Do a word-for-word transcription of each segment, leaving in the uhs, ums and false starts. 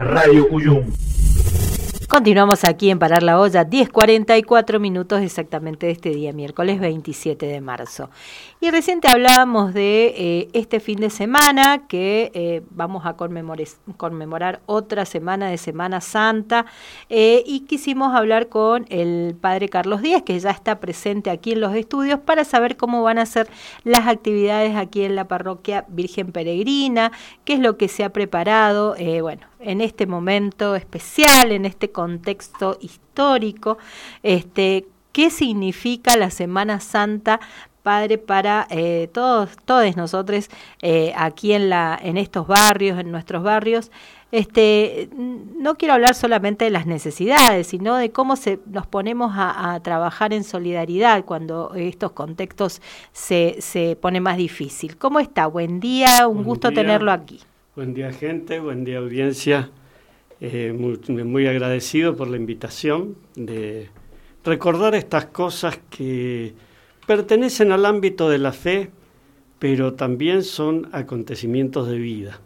Radio Cuyum. Continuamos aquí en Parar la Olla, diez cuarenta y cuatro minutos exactamente de este día, miércoles veintisiete de marzo. Y reciente hablábamos de eh, este fin de semana, que eh, vamos a conmemorar, conmemorar otra semana de Semana Santa, eh, y quisimos hablar con el padre Carlos Díaz, que ya está presente aquí en los estudios, para saber cómo van a ser las actividades aquí en la parroquia Virgen Peregrina, qué es lo que se ha preparado, eh, bueno, en este momento especial, en este contexto histórico, este, qué significa la Semana Santa, Padre, para eh, todos, todos nosotros eh, aquí en la, en estos barrios, en nuestros barrios. Este, no quiero hablar solamente de las necesidades, sino de cómo se, nos ponemos a, a trabajar en solidaridad cuando estos contextos se, se pone más difícil. ¿Cómo está? Buen día, un Buen gusto día. tenerlo aquí. Buen día, gente, buen día, audiencia. Eh, muy, muy agradecido por la invitación de recordar estas cosas que pertenecen al ámbito de la fe, pero también son acontecimientos de vida.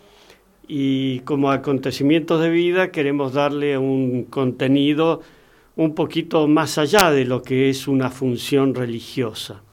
Y como acontecimientos de vida queremos darle un contenido un poquito más allá de lo que es una función religiosa.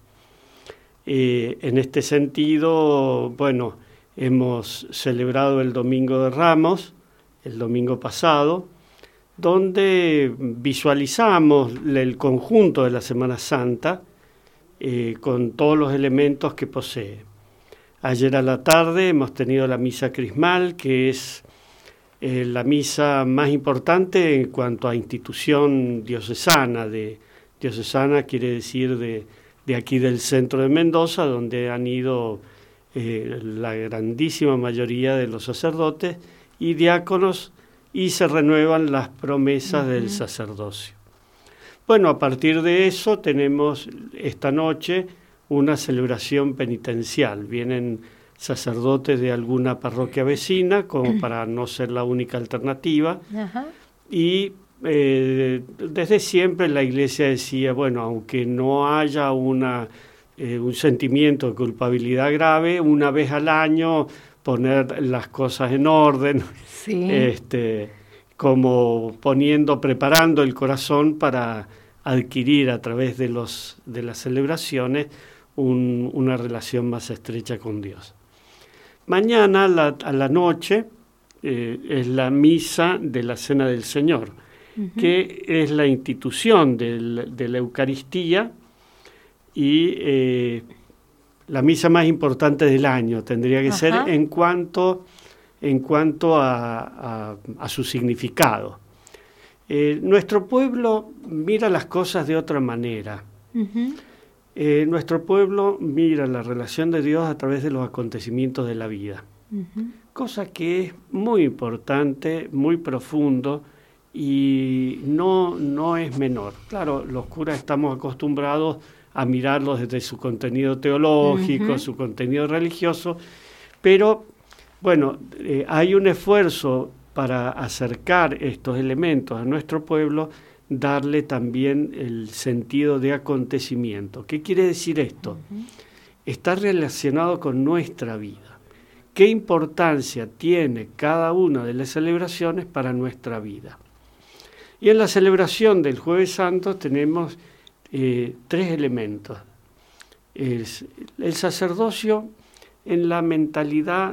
Eh, en este sentido, bueno, hemos celebrado el Domingo de Ramos, el domingo pasado, donde visualizamos el conjunto de la Semana Santa eh, con todos los elementos que posee. Ayer a la tarde hemos tenido la misa crismal, que es eh, la misa más importante en cuanto a institución diocesana. De, diocesana quiere decir de, de aquí del centro de Mendoza, donde han ido Eh, la grandísima mayoría de los sacerdotes y diáconos, y se renuevan las promesas uh-huh. del sacerdocio. Bueno, a partir de eso tenemos esta noche una celebración penitencial. Vienen sacerdotes de alguna parroquia vecina, como uh-huh. para no ser la única alternativa, uh-huh. y eh, desde siempre la Iglesia decía, bueno, aunque no haya una Eh, un sentimiento de culpabilidad grave, una vez al año poner las cosas en orden, sí. este, como poniendo, preparando el corazón para adquirir a través de, los, de las celebraciones un, una relación más estrecha con Dios. Mañana la, a la noche eh, es la misa de la Cena del Señor, uh-huh. que es la institución del, de la Eucaristía, y eh, la misa más importante del año tendría que Ajá. ser en cuanto, en cuanto a, a, a su significado. Eh, nuestro pueblo mira las cosas de otra manera. Uh-huh. Eh, nuestro pueblo mira la relación de Dios a través de los acontecimientos de la vida, uh-huh. cosa que es muy importante, muy profundo, y no, no es menor. Claro, los curas estamos acostumbrados a mirarlos desde su contenido teológico, uh-huh. su contenido religioso, pero bueno, eh, hay un esfuerzo para acercar estos elementos a nuestro pueblo, darle también el sentido de acontecimiento. ¿Qué quiere decir esto? Uh-huh. Está relacionado con nuestra vida. ¿Qué importancia tiene cada una de las celebraciones para nuestra vida? Y en la celebración del Jueves Santo tenemos Eh, tres elementos. Es el sacerdocio en la mentalidad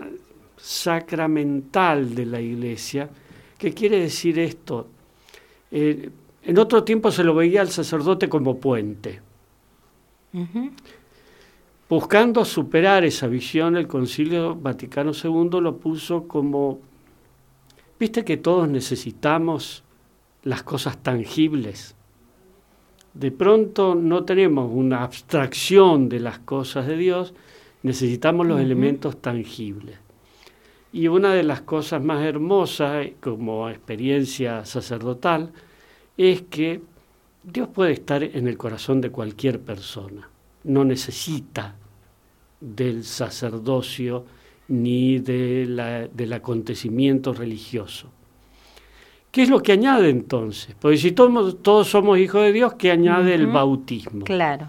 sacramental de la Iglesia. ¿Qué quiere decir esto? Eh, en otro tiempo se lo veía al sacerdote como puente. Uh-huh. Buscando superar esa visión, el Concilio Vaticano segundo lo puso como, viste que todos necesitamos las cosas tangibles. De pronto no tenemos una abstracción de las cosas de Dios, necesitamos los uh-huh. elementos tangibles. Y una de las cosas más hermosas como experiencia sacerdotal es que Dios puede estar en el corazón de cualquier persona, no necesita del sacerdocio ni de la, del acontecimiento religioso. ¿Qué es lo que añade entonces? Porque si todos, todos somos hijos de Dios, ¿qué añade uh-huh. el bautismo? Claro.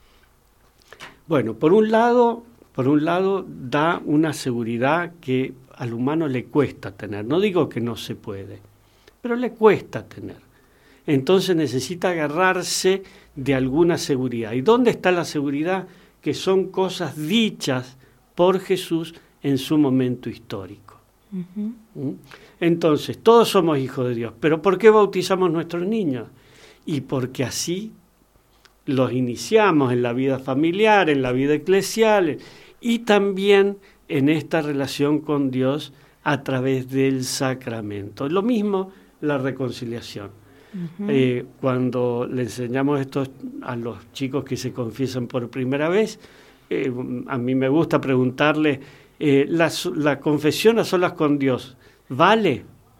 Bueno, por un lado, por un lado da una seguridad que al humano le cuesta tener. No digo que no se puede, pero le cuesta tener. Entonces necesita agarrarse de alguna seguridad. ¿Y dónde está la seguridad? Que son cosas dichas por Jesús en su momento histórico. Uh-huh. ¿Mm? Entonces, todos somos hijos de Dios. ¿Pero por qué bautizamos nuestros niños? Y porque así los iniciamos en la vida familiar, en la vida eclesial y también en esta relación con Dios a través del sacramento. Lo mismo la reconciliación. Uh-huh. Eh, cuando le enseñamos esto a los chicos que se confiesan por primera vez, eh, a mí me gusta preguntarle, eh, la, la confesión a solas con Dios, ¿vale?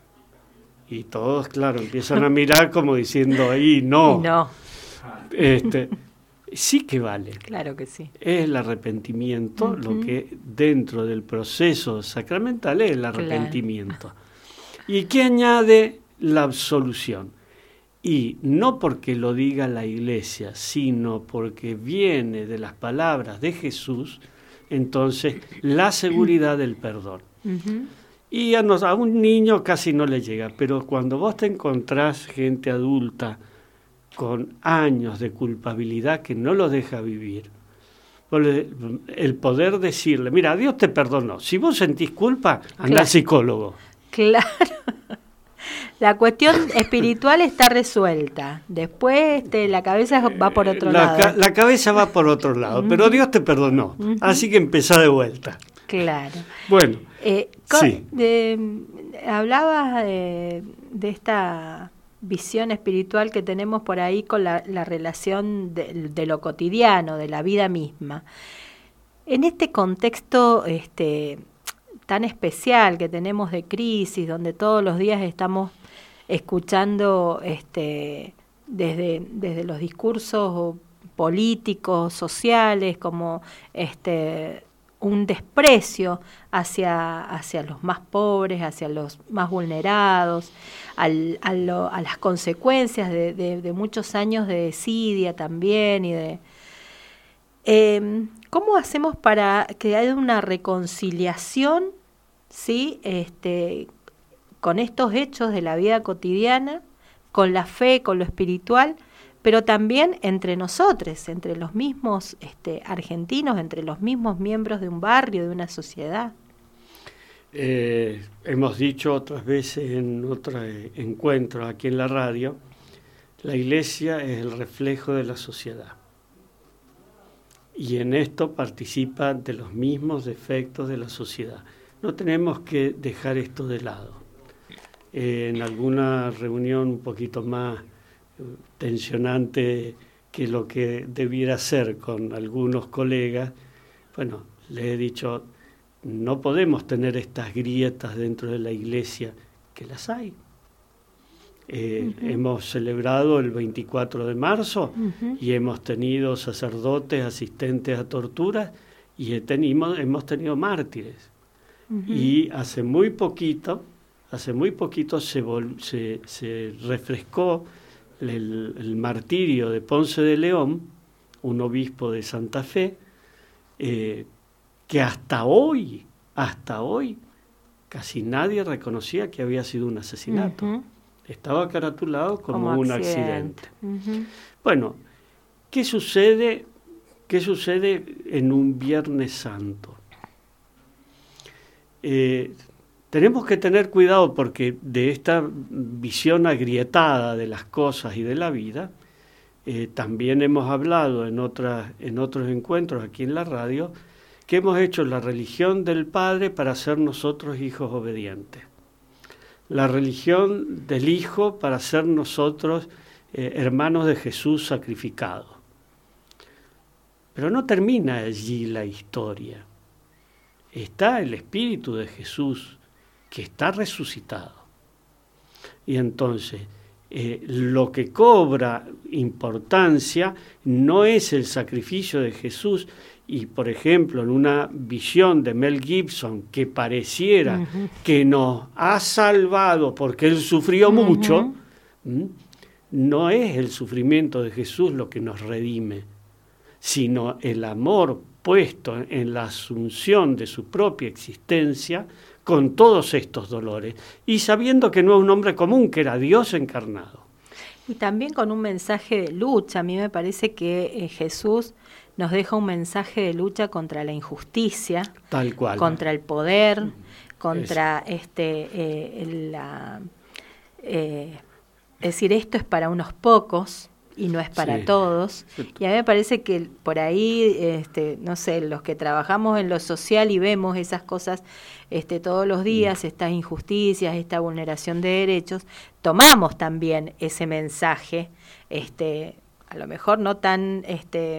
Y todos, claro, empiezan a mirar como diciendo, ahí no. No. Este, sí que vale. Claro que sí. Es el arrepentimiento, uh-huh. lo que dentro del proceso sacramental es el arrepentimiento. Claro. ¿Y qué añade la absolución? Y no porque lo diga la Iglesia, sino porque viene de las palabras de Jesús, entonces la seguridad del perdón. Uh-huh. Y a, nos, a un niño casi no le llega, pero cuando vos te encontrás gente adulta con años de culpabilidad que no los deja vivir, el poder decirle, mira, Dios te perdonó, si vos sentís culpa, anda claro. al psicólogo. Claro. La cuestión espiritual está resuelta. Después este, la cabeza va por otro la, lado. Ca- la cabeza va por otro lado, uh-huh. pero Dios te perdonó. Uh-huh. Así que empezá de vuelta. Claro. Bueno, eh, con, sí. de, hablabas de, de esta visión espiritual que tenemos por ahí con la, la relación de, de lo cotidiano, de la vida misma. En este contexto este, tan especial que tenemos de crisis, donde todos los días estamos escuchando este, desde, desde los discursos políticos, sociales, como este, un desprecio hacia, hacia los más pobres, hacia los más vulnerados, al, a, lo, a las consecuencias de, de, de muchos años de desidia también y de... Eh, ¿Cómo hacemos para que haya una reconciliación, sí, este, con estos hechos de la vida cotidiana, con la fe, con lo espiritual, pero también entre nosotros, entre los mismos este, argentinos, entre los mismos miembros de un barrio, de una sociedad? Eh, hemos dicho otras veces en otros encuentros aquí en la radio, la Iglesia es el reflejo de la sociedad. Y en esto participa de los mismos defectos de la sociedad. No tenemos que dejar esto de lado. Eh, en alguna reunión un poquito más tensionante que lo que debiera ser con algunos colegas, bueno, le he dicho, no podemos tener estas grietas dentro de la Iglesia, que las hay. Eh, uh-huh. Hemos celebrado el veinticuatro de marzo uh-huh. y hemos tenido sacerdotes asistentes a torturas y he tenido, hemos tenido mártires. Uh-huh. Y hace muy poquito, hace muy poquito se, vol, se, se refrescó el, el martirio de Ponce de León, un obispo de Santa Fe, eh, que hasta hoy, hasta hoy, casi nadie reconocía que había sido un asesinato. Uh-huh. Estaba caratulado como, como un accidente. accidente. Uh-huh. Bueno, ¿qué sucede, qué sucede en un Viernes Santo? Eh, tenemos que tener cuidado porque de esta visión agrietada de las cosas y de la vida, eh, también hemos hablado en, otras, en otros encuentros aquí en la radio, que hemos hecho la religión del Padre para ser nosotros hijos obedientes. La religión del Hijo para ser nosotros eh, hermanos de Jesús sacrificados. Pero no termina allí la historia. Está el Espíritu de Jesús que está resucitado. Y entonces, eh, lo que cobra importancia no es el sacrificio de Jesús. Y, por ejemplo, en una visión de Mel Gibson que pareciera uh-huh. que nos ha salvado porque Él sufrió uh-huh. mucho, ¿m? no es el sufrimiento de Jesús lo que nos redime, sino el amor puesto en la asunción de su propia existencia con todos estos dolores, y sabiendo que no es un hombre común, que era Dios encarnado. Y también con un mensaje de lucha. A mí me parece que eh, Jesús nos deja un mensaje de lucha contra la injusticia, tal cual, contra el poder, contra Eso. este eh, la eh, es decir, esto es para unos pocos y no es para sí. todos. Y a mí me parece que por ahí, este, no sé, los que trabajamos en lo social y vemos esas cosas este, todos los días, mm. estas injusticias, esta vulneración de derechos, tomamos también ese mensaje, este, a lo mejor no tan este,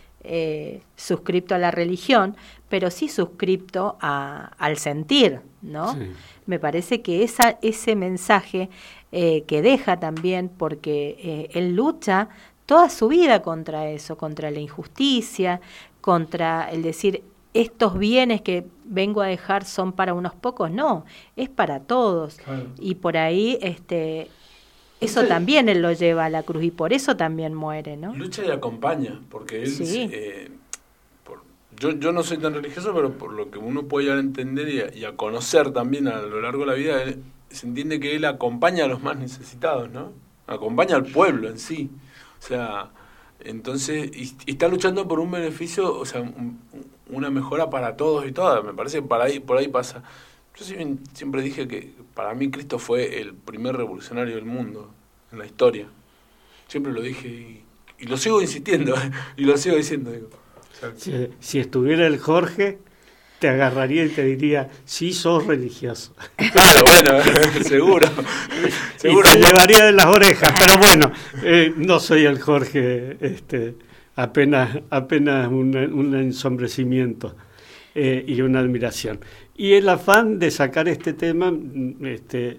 eh, suscripto a la religión, pero sí suscripto a, al sentir, ¿no? Sí. Me parece que esa, ese mensaje eh, que deja también, porque eh, él lucha toda su vida contra eso, contra la injusticia, contra el decir, estos bienes que vengo a dejar son para unos pocos, no, es para todos. Claro. Y por ahí este eso también él lo lleva a la cruz y por eso también muere, ¿no? Lucha y acompaña, porque él... Sí. Eh, por, yo, yo no soy tan religioso, pero por lo que uno puede llegar a entender y a, y a conocer también a lo largo de la vida, él, se entiende que él acompaña a los más necesitados, ¿no? Acompaña al pueblo en sí. O sea, entonces, y, y está luchando por un beneficio, o sea, un, una mejora para todos y todas. Me parece que para ahí, por ahí pasa. Yo siempre dije que para mí Cristo fue el primer revolucionario del mundo, en la historia. Siempre lo dije y, y lo sigo insistiendo, y lo sigo diciendo. Digo. O sea, si, si estuviera el Jorge, te agarraría y te diría, sí, sos religioso. Claro, bueno, seguro. seguro. Y te llevaría de las orejas, pero bueno, eh, no soy el Jorge, este, apenas, apenas un, un ensombrecimiento eh, y una admiración. Y el afán de sacar este tema, este,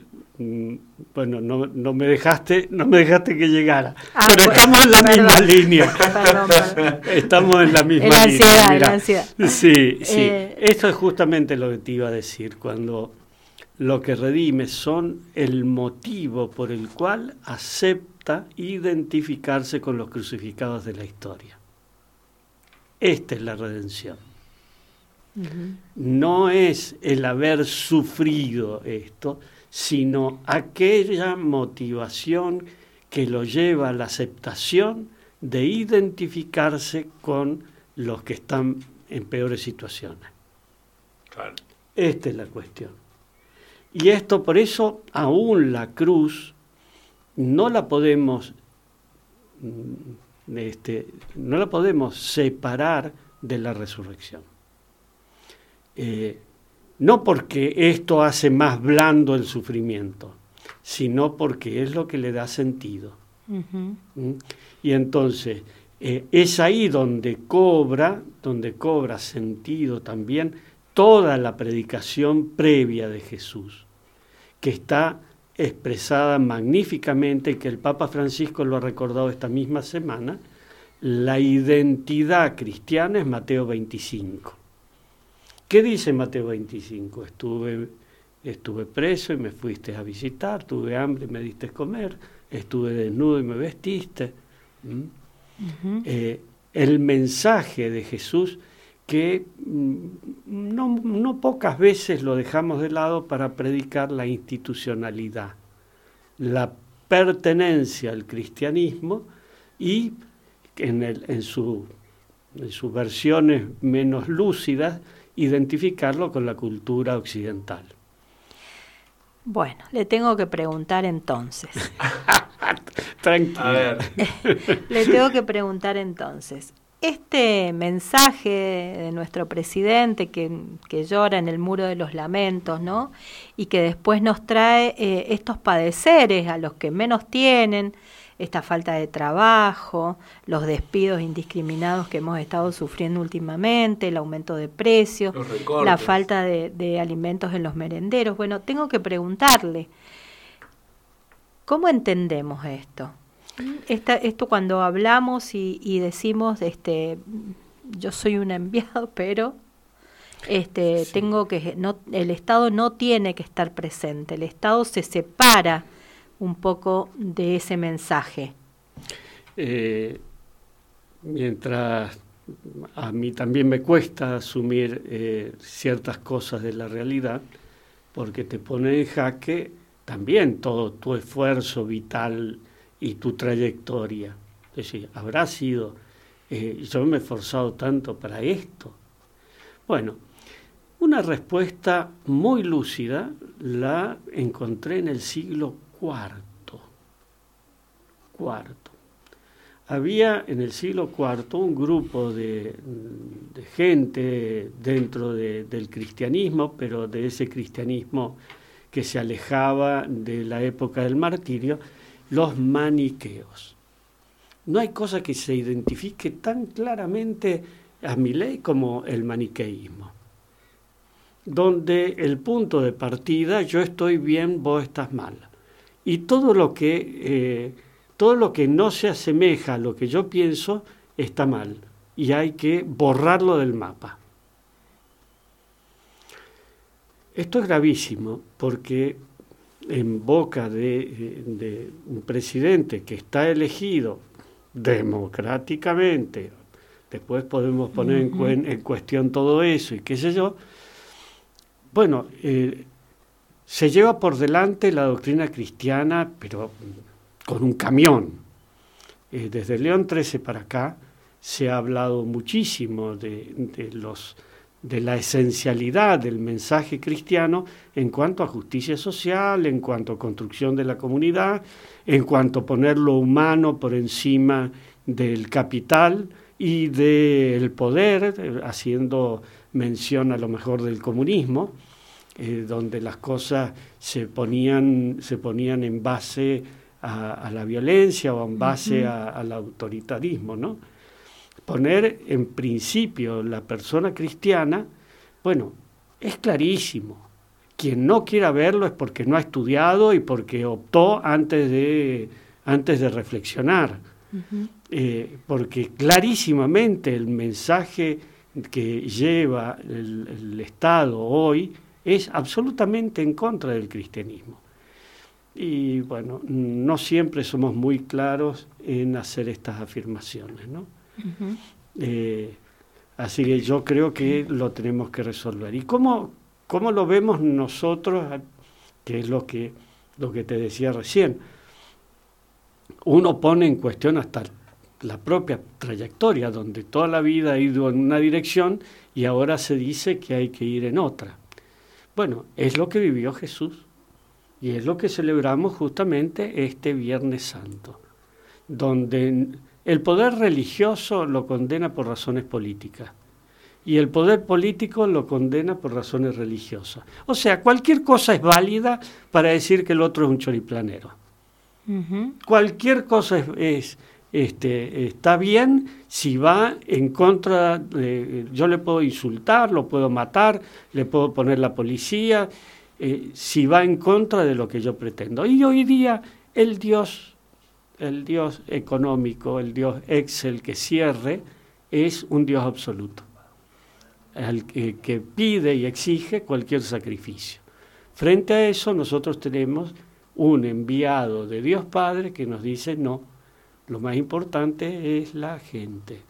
bueno, no, no me dejaste, no me dejaste que llegara, ah, pero pues, estamos en la perdón. misma línea. Perdón, perdón. Estamos en la misma la línea. Ansiedad, Mirá. la ansiedad. Sí, sí. Eh, Esto es justamente lo que te iba a decir, cuando lo que redime son el motivo por el cual acepta identificarse con los crucificados de la historia. Esta es la redención. Uh-huh. No es el haber sufrido esto, sino aquella motivación que lo lleva a la aceptación de identificarse con los que están en peores situaciones. Claro. Esta es la cuestión. Y esto, por eso, aún la cruz no la podemos, este, no la podemos separar de la resurrección. Eh, no porque esto hace más blando el sufrimiento, sino porque es lo que le da sentido. Uh-huh. ¿Mm? Y entonces eh, es ahí donde cobra, donde cobra sentido también toda la predicación previa de Jesús, que está expresada magníficamente, que el Papa Francisco lo ha recordado esta misma semana. La identidad cristiana es Mateo veinticinco. ¿Qué dice Mateo veinticinco? Estuve, estuve preso y me fuiste a visitar, tuve hambre y me diste comer, estuve desnudo y me vestiste. ¿Mm? Uh-huh. Eh, el mensaje de Jesús que no, no pocas veces lo dejamos de lado para predicar la institucionalidad, la pertenencia al cristianismo y en, el, en, su, en sus versiones menos lúcidas, identificarlo con la cultura occidental. Bueno, le tengo que preguntar entonces. Tranquilo. A ver. Le tengo que preguntar entonces. Este mensaje de nuestro presidente que, que llora en el muro de los lamentos, ¿no? Y que después nos trae eh, estos padeceres a los que menos tienen, esta falta de trabajo, los despidos indiscriminados que hemos estado sufriendo últimamente, el aumento de precios, la falta de, de alimentos en los merenderos. Bueno, tengo que preguntarle, ¿cómo entendemos esto? Esta, esto cuando hablamos y, y decimos, este, yo soy un enviado, pero este, sí. tengo que, no, el Estado no tiene que estar presente, el Estado se separa un poco de ese mensaje. Eh, mientras a mí también me cuesta asumir eh, ciertas cosas de la realidad, porque te pone en jaque también todo tu esfuerzo vital y tu trayectoria. Es decir, habrá sido, eh, yo me he esforzado tanto para esto. Bueno, una respuesta muy lúcida la encontré en el siglo cuarto. Cuarto. Había en el siglo cuarto un grupo de, de gente dentro de, del cristianismo, pero de ese cristianismo que se alejaba de la época del martirio, los maniqueos. No hay cosa que se identifique tan claramente a Milei como el maniqueísmo, donde el punto de partida, yo estoy bien, vos estás mal, y todo lo que eh, todo lo que no se asemeja a lo que yo pienso está mal, y hay que borrarlo del mapa. Esto es gravísimo, porque en boca de, de un presidente que está elegido democráticamente, después podemos poner en, cu en cuestión todo eso y qué sé yo, bueno, eh, se lleva por delante la doctrina cristiana, pero con un camión. Eh, desde León trece para acá se ha hablado muchísimo de, de, los, de la esencialidad del mensaje cristiano en cuanto a justicia social, en cuanto a construcción de la comunidad, en cuanto a poner lo humano por encima del capital y del poder, haciendo mención a lo mejor del comunismo, eh, donde las cosas se ponían, se ponían en base a, a la violencia o en base uh-huh. a, al autoritarismo, ¿no? Poner en principio la persona cristiana, bueno, es clarísimo. Quien no quiera verlo es porque no ha estudiado y porque optó antes de, antes de reflexionar. Uh-huh. Eh, porque clarísimamente el mensaje que lleva el, el Estado hoy es absolutamente en contra del cristianismo. Y bueno, no siempre somos muy claros en hacer estas afirmaciones, ¿no? Uh-huh. eh, así que yo creo que lo tenemos que resolver. ¿Y cómo, cómo lo vemos nosotros? Que es lo que, lo que te decía recién. Uno pone en cuestión hasta la propia trayectoria, donde toda la vida ha ido en una dirección y ahora se dice que hay que ir en otra. Bueno, es lo que vivió Jesús y es lo que celebramos justamente este Viernes Santo, donde el poder religioso lo condena por razones políticas y el poder político lo condena por razones religiosas. O sea, cualquier cosa es válida para decir que el otro es un choriplanero. Uh-huh. Cualquier cosa es, es este, está bien si va en contra, de, yo le puedo insultar, lo puedo matar, le puedo poner la policía, eh, si va en contra de lo que yo pretendo. Y hoy día el Dios, el Dios económico, el Dios Excel que cierre, es un Dios absoluto, al que, que pide y exige cualquier sacrificio. Frente a eso nosotros tenemos un enviado de Dios Padre que nos dice no, lo más importante es la gente.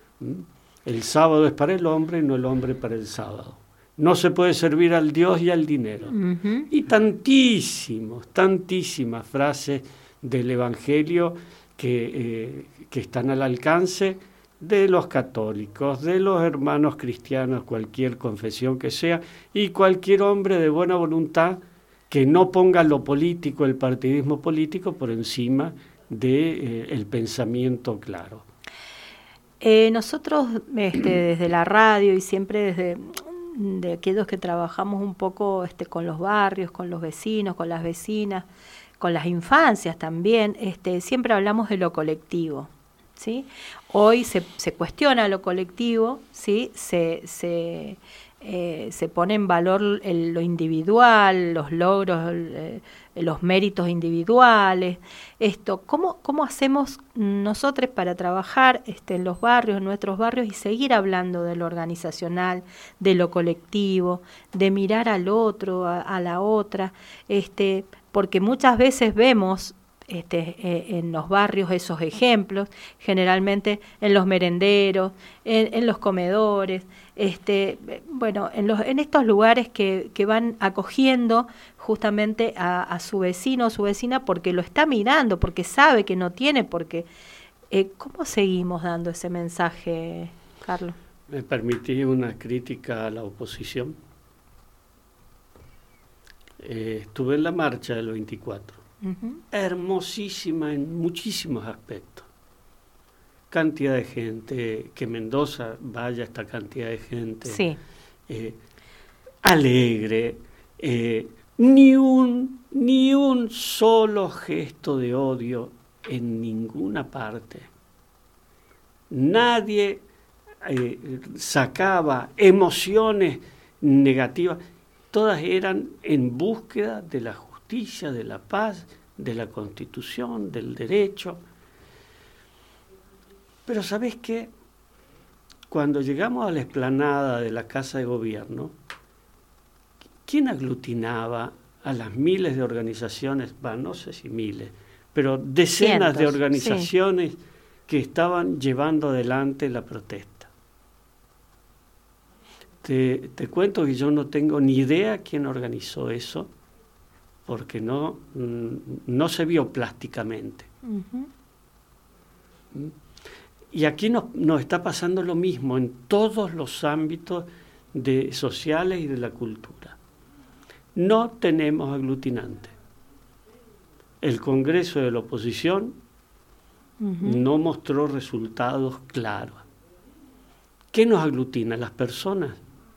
El sábado es para el hombre, no el hombre para el sábado. No se puede servir al Dios y al dinero. Uh-huh. Y tantísimos, tantísimas frases del Evangelio que, eh, que están al alcance de los católicos, de los hermanos cristianos, cualquier confesión que sea, y cualquier hombre de buena voluntad que no ponga lo político, el partidismo político, por encima del de, eh, pensamiento claro. Eh, nosotros este, desde la radio y siempre desde de aquellos que trabajamos un poco este, con los barrios, con los vecinos, con las vecinas, con las infancias también, este, siempre hablamos de lo colectivo, ¿sí? Hoy se, se cuestiona lo colectivo, ¿sí? Se... se Eh, se pone en valor el, lo individual, los logros, eh, los méritos individuales. Esto, ¿cómo, cómo hacemos nosotros para trabajar este, en los barrios, en nuestros barrios, y seguir hablando de lo organizacional, de lo colectivo, de mirar al otro, a, a la otra? Este, porque muchas veces vemos este, eh, en los barrios esos ejemplos, generalmente en los merenderos, en, en los comedores, este, bueno, en, los, en estos lugares que, que van acogiendo justamente a, a su vecino o su vecina porque lo está mirando, porque sabe que no tiene, porque eh, ¿cómo seguimos dando ese mensaje, Carlos? Me permití una crítica a la oposición. Eh, estuve en la marcha del veinticuatro. Uh-huh. Hermosísima en muchísimos aspectos. Cantidad de gente, que Mendoza vaya esta cantidad de gente. Sí. Eh, alegre. Eh, ni un, ni un solo gesto de odio en ninguna parte. Nadie eh, sacaba emociones negativas. Todas eran en búsqueda de la justicia, de la paz, de la Constitución, del derecho. Pero ¿sabés qué? Cuando llegamos a la explanada de la Casa de Gobierno, ¿quién aglutinaba a las miles de organizaciones? Bueno, no sé si miles, pero decenas Cientos, de organizaciones sí. que estaban llevando adelante la protesta. Te, te cuento que yo no tengo ni idea quién organizó eso, porque no, no se vio plásticamente. Uh-huh. Y aquí nos, nos está pasando lo mismo en todos los ámbitos de, sociales y de la cultura. No tenemos aglutinantes. El Congreso de la Oposición uh-huh. no mostró resultados claros. ¿Qué nos aglutina? Las personas.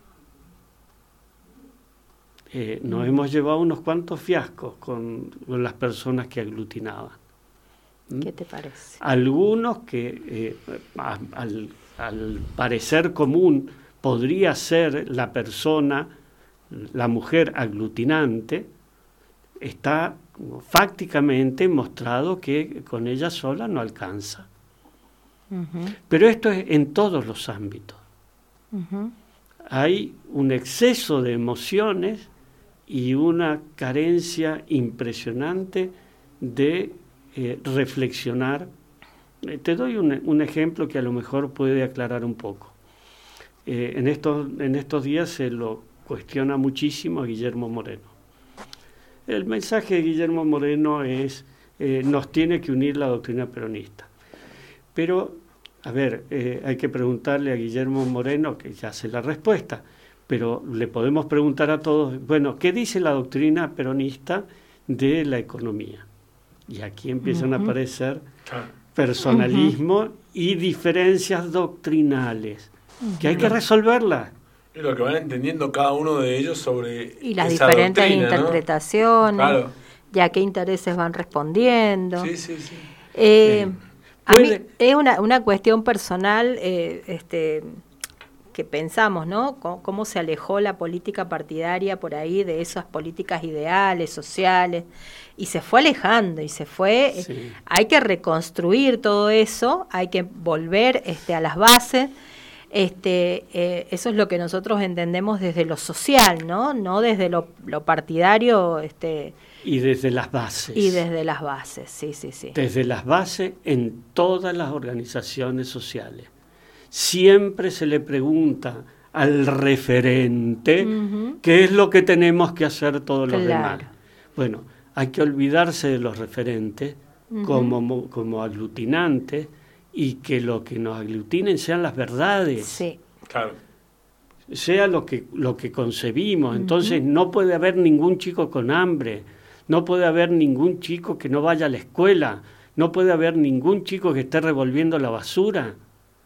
Eh, nos mm. hemos llevado unos cuantos fiascos con, con las personas que aglutinaban. ¿Mm? ¿Qué te parece? Algunos que eh, a, al, al parecer común podría ser la persona, la mujer aglutinante, está fácticamente mostrado que con ella sola no alcanza. Uh-huh. Pero esto es en todos los ámbitos. Uh-huh. Hay un exceso de emociones y una carencia impresionante de eh, reflexionar. Eh, te doy un, un ejemplo que a lo mejor puede aclarar un poco. Eh, en, estos, en estos días se lo cuestiona muchísimo a Guillermo Moreno. El mensaje de Guillermo Moreno es, eh, nos tiene que unir la doctrina peronista. Pero, a ver, eh, hay que preguntarle a Guillermo Moreno, que ya sé la respuesta, pero le podemos preguntar a todos, bueno, ¿qué dice la doctrina peronista de la economía? Y aquí empiezan uh-huh. a aparecer personalismo uh-huh. y diferencias doctrinales, uh-huh. que hay que resolverlas. Y lo que van entendiendo cada uno de ellos sobre y las esa diferentes doctrina, interpretaciones, ¿no? Claro. y a qué intereses van respondiendo. Sí, sí, sí. Eh, eh, a mí es una, una cuestión personal, eh, este, que pensamos, ¿no? C- cómo se alejó la política partidaria por ahí de esas políticas ideales, sociales, y se fue alejando, y se fue... Sí. Eh, hay que reconstruir todo eso, hay que volver este, a las bases. Este, eh, eso es lo que nosotros entendemos desde lo social, ¿no? No desde lo, lo partidario. Este, y desde las bases. Y desde las bases, sí, sí, sí. Desde las bases en todas las organizaciones sociales. Siempre se le pregunta al referente uh-huh. qué es lo que tenemos que hacer todos los claro. demás. Bueno, hay que olvidarse de los referentes uh-huh. como, como aglutinantes, y que lo que nos aglutinen sean las verdades. Sí. Claro. Sea lo que, lo que concebimos. Entonces uh-huh. no puede haber ningún chico con hambre, no puede haber ningún chico que no vaya a la escuela, no puede haber ningún chico que esté revolviendo la basura.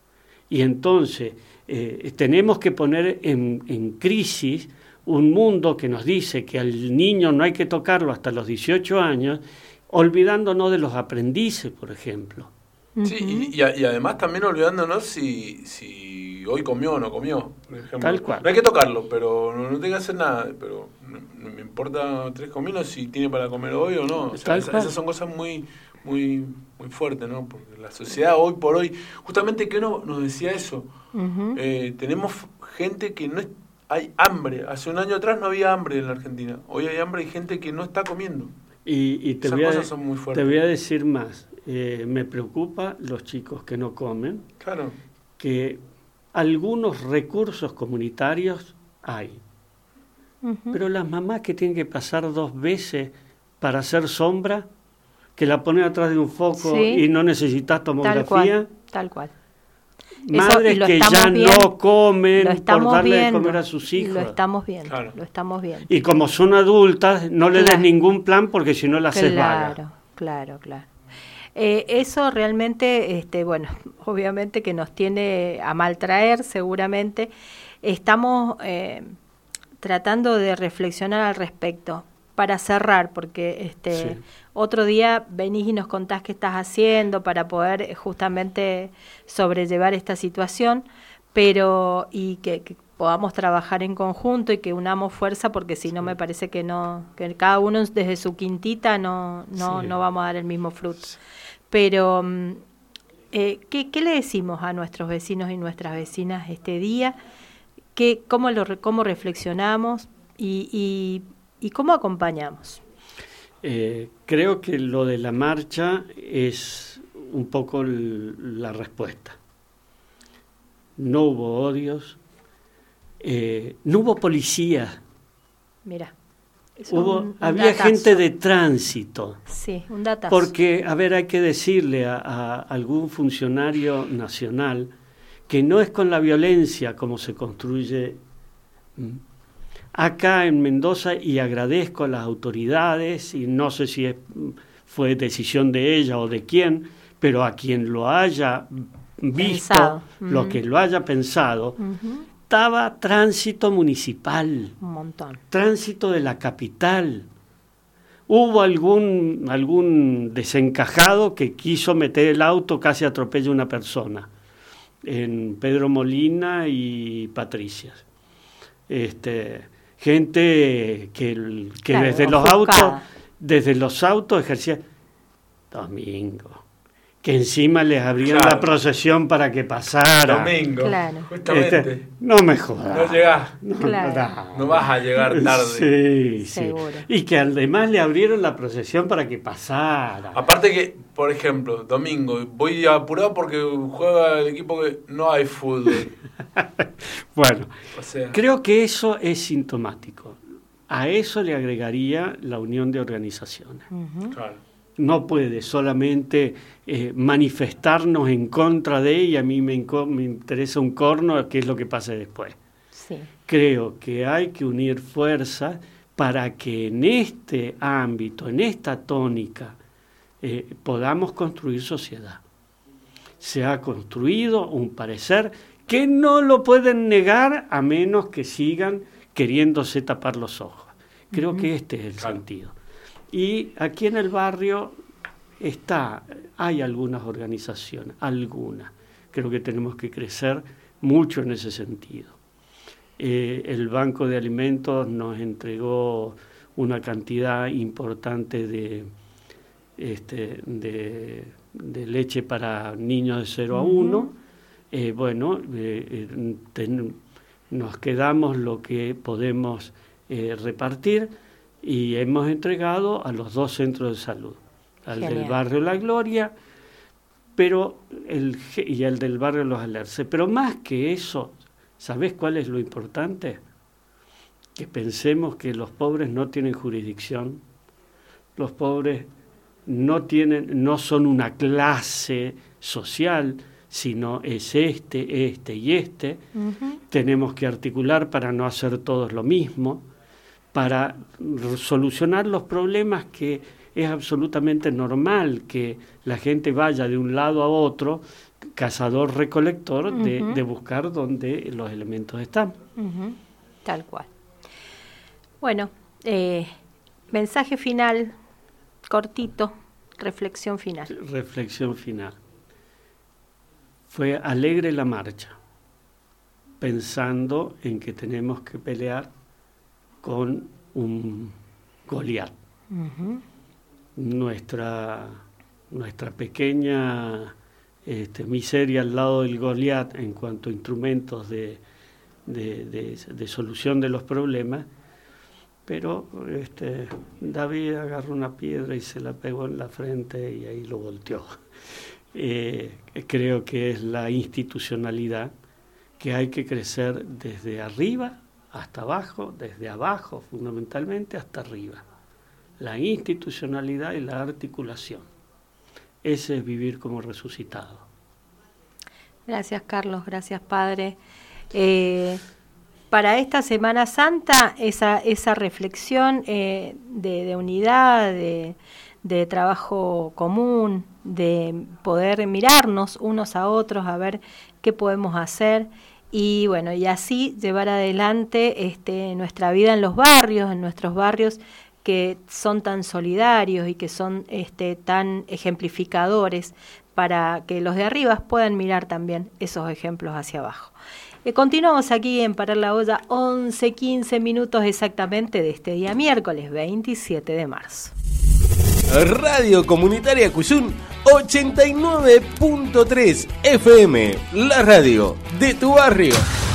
Y entonces eh, tenemos que poner en, en crisis un mundo que nos dice que al niño no hay que tocarlo hasta los dieciocho años, olvidándonos de los aprendices, por ejemplo. Sí, y, y, y además también olvidándonos si, si hoy comió o no comió, por ejemplo. Tal cual. No hay que tocarlo, pero no, no tiene que hacer nada, pero no, no me importa tres cominos si tiene para comer hoy o no. O sea, esa, esas son cosas muy muy muy fuertes, ¿no? Porque la sociedad hoy por hoy, justamente que no nos decía eso, uh-huh. eh, tenemos gente que no es, hay hambre. Hace un año atrás no había hambre en la Argentina, hoy hay hambre y gente que no está comiendo. Y, y te, Esas voy a, cosas son muy fuertes. te voy a decir más. Eh, me preocupa los chicos que no comen, Claro. que algunos recursos comunitarios hay, Ujú. pero las mamás que tienen que pasar dos veces para hacer sombra, que la ponen atrás de un foco Sí. y no necesitas Tal tomografía, cual, tal cual. madres Eso, y lo que estamos ya viendo, no comen lo por estamos darle de viendo, comer a sus hijos. Lo estamos viendo, Claro. lo estamos viendo. Y como son adultas, no le des Claro. ningún plan porque si no la haces Claro, vaga. claro, claro. Eh, eso realmente, este, bueno, obviamente que nos tiene a maltraer seguramente. Estamos eh, tratando de reflexionar al respecto. Para cerrar, porque este Sí. otro día venís y nos contás qué estás haciendo para poder eh, justamente sobrellevar esta situación, pero y que, que podamos trabajar en conjunto y que unamos fuerza, porque si no Sí. me parece que no, que cada uno desde su quintita no, no, Sí. no vamos a dar el mismo fruto. Pero mm, eh, ¿qué, ¿qué le decimos a nuestros vecinos y nuestras vecinas este día? ¿Qué, cómo, lo, re- cómo reflexionamos y, y, y cómo acompañamos? Eh, creo que lo de la marcha es un poco l- la respuesta. No hubo odios, eh, no hubo policía, Mira, es hubo, un- un había datazo. gente de tránsito. Sí, un datazo. Porque, a ver, hay que decirle a, a algún funcionario nacional que no es con la violencia como se construye mm, acá en Mendoza, y agradezco a las autoridades, y no sé si es, fue decisión de ella o de quién, pero a quien lo haya visto, Pensado. lo Ujú. que lo haya pensado, Ujú, estaba tránsito municipal, un montón. tránsito de la capital. Hubo algún, algún desencajado que quiso meter el auto, casi atropella a una persona, en Pedro Molina y Patricias. Este, gente que, el- que Claro, desde los ofuscada. autos, desde los autos ejercía Domingo, que encima les abrían Claro. la procesión para que pasara. Domingo. Claro. Justamente. Este, no me jodas. No llegás. No, Claro. no, No vas a llegar tarde. Sí, sí. Seguro. Y que además le abrieron la procesión para que pasara. Aparte que, por ejemplo, domingo, voy apurado porque juega el equipo que no hay fútbol. Bueno, O sea, creo que eso es sintomático. A eso le agregaría la unión de organizaciones. Ujú. claro. No puede solamente eh, manifestarnos en contra de ella, a mí me, inco- me interesa un corno, qué es lo que pase después. Sí. Creo que hay que unir fuerzas para que en este ámbito, en esta tónica, eh, podamos construir sociedad. Se ha construido un parecer que no lo pueden negar a menos que sigan queriéndose tapar los ojos. Creo Ujú. que este es el Claro. sentido. Y aquí en el barrio está, hay algunas organizaciones, algunas. Creo que tenemos que crecer mucho en ese sentido. Eh, el Banco de Alimentos nos entregó una cantidad importante de, este, de, de leche para niños de cero a uno. Ujú. Eh, bueno, eh, eh, ten- nos quedamos lo que podemos eh, repartir, y hemos entregado a los dos centros de salud, al Genial. del barrio La Gloria pero el, y el del barrio Los Alerces. Pero más que eso, ¿sabés cuál es lo importante? Que pensemos que los pobres no tienen jurisdicción, los pobres no tienen, no son una clase social, sino es este, este y este. Ujú. Tenemos que articular para no hacer todos lo mismo, para solucionar los problemas, que es absolutamente normal que la gente vaya de un lado a otro, cazador-recolector, de, Ujú. de buscar dónde los elementos están. Ujú, tal cual. Bueno, eh, mensaje final, cortito, reflexión final. Reflexión final. Fue alegre la marcha, pensando en que tenemos que pelear con un Goliat. Ujú. Nuestra, nuestra pequeña este, miseria al lado del Goliat en cuanto a instrumentos de, de, de, de solución de los problemas, pero este, David agarró una piedra y se la pegó en la frente y ahí lo volteó. Eh, creo que es la institucionalidad que hay que crecer desde arriba hasta abajo, desde abajo fundamentalmente hasta arriba. La institucionalidad y la articulación. Ese es vivir como resucitado. Gracias, Carlos, gracias, Padre. Eh, para esta Semana Santa, esa, esa reflexión eh, de, de unidad, de, de trabajo común, de poder mirarnos unos a otros, a ver qué podemos hacer, y bueno, y así llevar adelante este, nuestra vida en los barrios, en nuestros barrios que son tan solidarios y que son este, tan ejemplificadores para que los de arriba puedan mirar también esos ejemplos hacia abajo. Eh, continuamos aquí en Parar la Olla, once quince minutos exactamente de este día miércoles veintisiete de marzo. Radio Comunitaria Cuyún ochenta y nueve punto tres F M, la radio de tu barrio.